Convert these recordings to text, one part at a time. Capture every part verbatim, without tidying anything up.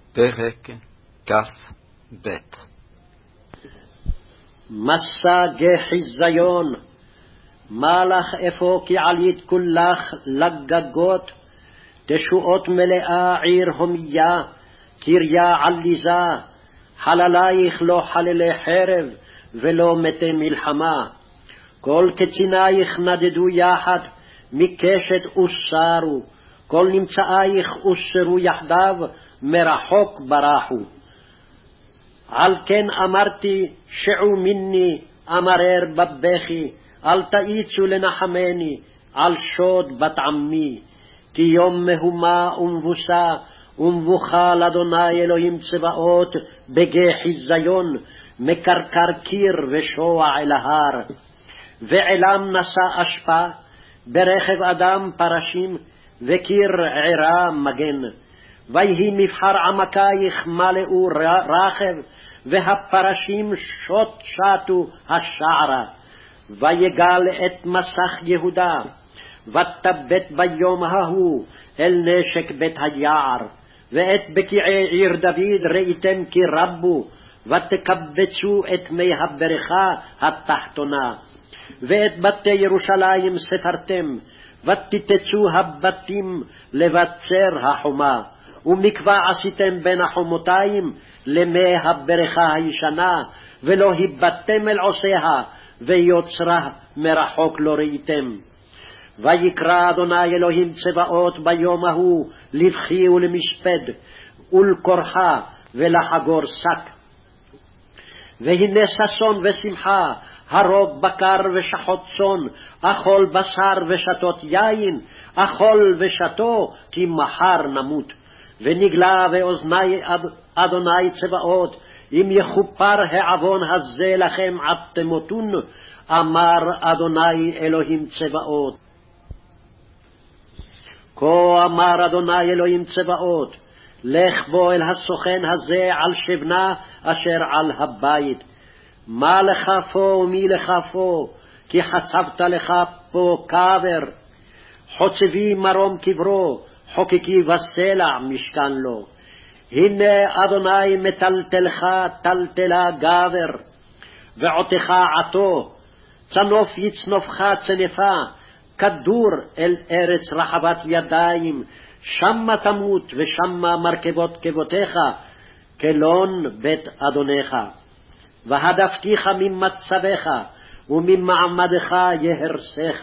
פרק כ"ב. מסע גחיזיון, מה לך אפוא כי עלית כולך לגגות, תשועות מלאה עיר הומיה, קריה עליזה, חללייך לא חללי חרב ולא מתי מלחמה. כל קצינייך נדדו יחד, מקשת אוסרו, כל נמצאייך אוסרו יחדיו, מרחוק ברחו. על כן אמרתי, שעו מיני, אמרר בבכי, אל תאיצו לנחמני, על שוד בת עמי. כי יום מהומה ומבוסה, ומבוכה לאדוני אלוהים צבאות, בגחיזיון, מקרקר קיר ושוע אל ההר. ועלם נשא אשפה, ברכב אדם פרשים, וקיר עירה מגן. ויהי מבחר עמקייך מלאו רכב, והפרשים שוט שטו השערה. ויגל את מסך יהודה, ותבט ביום ההוא אל נשק בית היער. ואת בקיעי עיר דוד ראיתם כי רבו, ותקבצו את מי הברכה התחתונה. ואת בתי ירושלים ספרתם, ותתצו הבתים לבצר החומה. ומקווה עשיתם בין החומותיים למי הברכה הישנה, ולא היבטתם אל עושיה, ויוצרה מרחוק לא ראיתם. ויקרא אדוני אלוהים צבאות ביום ההוא לבכי ולמשפד, ולקורחה ולחגור שק. והנה ששון ושמחה, הרוב בקר ושחוט צאן, אכול בשר ושתות יין, אכול ושתו, כי מחר נמות. ונגלה באוזני אדוני צבאות, אם יכופר העוון הזה לכם עד תמותון, אמר אדוני אלוהים צבאות. כה אמר אדוני אלוהים צבאות, לך בוא אל הסוכן הזה על שבנה אשר על הבית. מה לך פה ומי לך פה, כי חצבת לך פה קבר. חוצבי מרום קברו, חוקקי בסלע משכן לו. הנה אדוני מטלטלך טלטלה גבר, ועותך עתו, צנוף יצנופך צנפה, כדור אל ארץ רחבת ידיים, שמה תמות ושמה מרכבות כבותיך, כלון בית אדונך. והדפתיך ממצבך, וממעמדך יהרסך.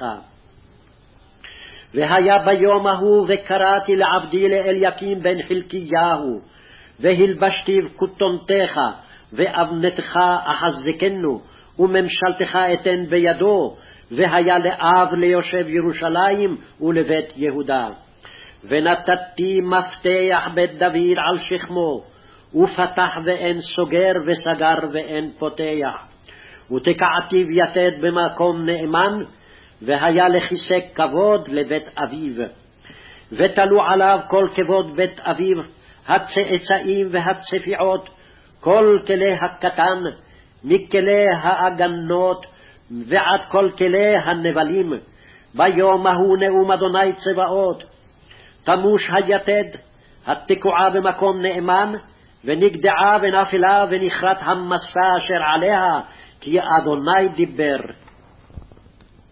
והיה ביום ההוא וקראתי לעבדי לאליקים בן חלקיהו, והלבשתיו כותונתך, ואבנתך אחזקנו, וממשלתך אתן בידו, והיה לאב ליושב ירושלים ולבית יהודה. ונתתי מפתח בית דוד על שכמו, ופתח ואין סוגר, וסגר ואין פותח. ותקעתיו יתד במקום נאמן, והיה לכיסא כבוד לבית אביו. ותלו עליו כל כבוד בית אביו, הצאצאים והצפיעות, כל כלי הקטן, מכלי האגנות, ועד כל כלי הנבלים. ביום ההוא נאום אדוני צבאות, תמוש היתד, התקועה במקום נאמן, ונגדעה ונפלה ונכרת המסע אשר עליה, כי אדוני דיבר.